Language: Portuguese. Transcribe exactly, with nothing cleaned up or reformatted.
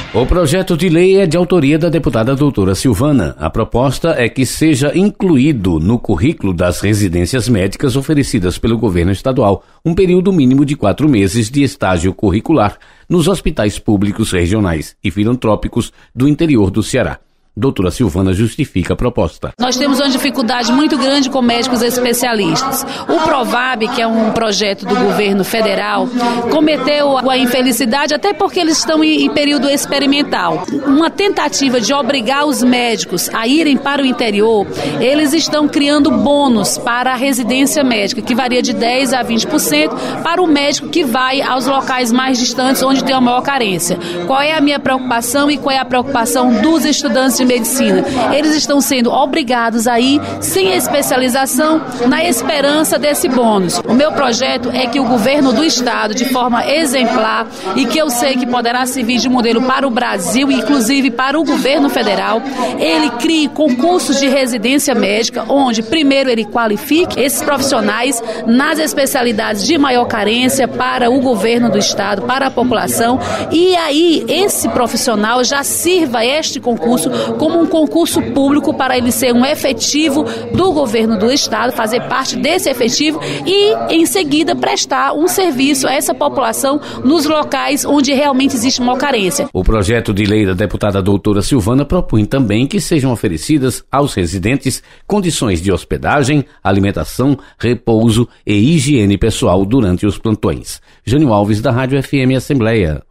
O projeto de lei é de autoria da deputada doutora Silvana. A proposta é que seja incluído no currículo das residências médicas oferecidas pelo governo estadual um período mínimo de quatro meses de estágio curricular nos hospitais públicos regionais e filantrópicos do interior do Ceará. Doutora Silvana justifica a proposta. Nós temos uma dificuldade muito grande com médicos especialistas. O Provab, que é um projeto do governo federal, cometeu a infelicidade, até porque eles estão em, em período experimental. Uma tentativa de obrigar os médicos a irem para o interior, eles estão criando bônus para a residência médica, que varia de dez a vinte por cento para o médico que vai aos locais mais distantes, onde tem a maior carência. Qual é a minha preocupação e qual é a preocupação dos estudantes de medicina? Eles estão sendo obrigados a ir sem especialização na esperança desse bônus. O meu projeto é que o governo do estado, de forma exemplar e que eu sei que poderá servir de modelo para o Brasil, inclusive para o governo federal, ele crie concursos de residência médica, onde primeiro ele qualifique esses profissionais nas especialidades de maior carência para o governo do estado, para a população, e aí esse profissional já sirva este concurso como um concurso público para ele ser um efetivo do governo do estado, fazer parte desse efetivo e, em seguida, prestar um serviço a essa população nos locais onde realmente existe uma carência. O projeto de lei da deputada doutora Silvana propõe também que sejam oferecidas aos residentes condições de hospedagem, alimentação, repouso e higiene pessoal durante os plantões. Jânio Alves, da Rádio F M Assembleia.